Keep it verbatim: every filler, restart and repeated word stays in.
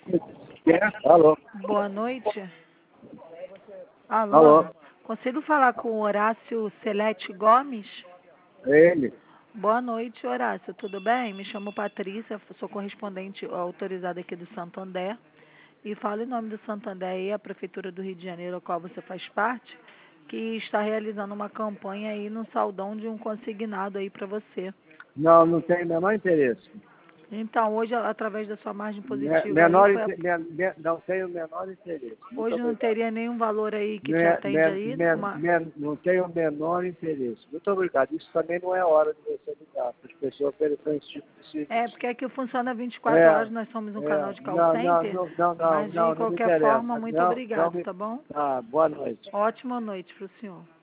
É? Alô? Boa noite. Alô? Alô? Consigo falar com o Horácio Celeste Gomes? É ele? Boa noite, Horácio. Tudo bem? Me chamo Patrícia, sou correspondente autorizada aqui do Santander. E falo em nome do Santander e a Prefeitura do Rio de Janeiro, a qual você faz parte, que está realizando uma campanha aí no saldão de um consignado aí para você. Não, não tenho o menor interesse. Então, hoje, através da sua margem Me- positiva Menor, aí, foi a... inte- me- me- não tenho o menor interesse. Muito hoje não obrigado. teria nenhum valor aí que te Me- atende me- aí? me- Uma... me- não tenho o menor interesse. Muito obrigado. Isso também não é hora de você ligar para as pessoas oferecerem esse tipo de É, serviço. porque aqui funciona vinte e quatro É, horas, nós somos um canal é. de call Não, não, center, não, não, não, mas de não, não me qualquer forma, interessa. muito Não, não obrigado, me... tá bom? Ah, boa noite. Ótima noite para o senhor.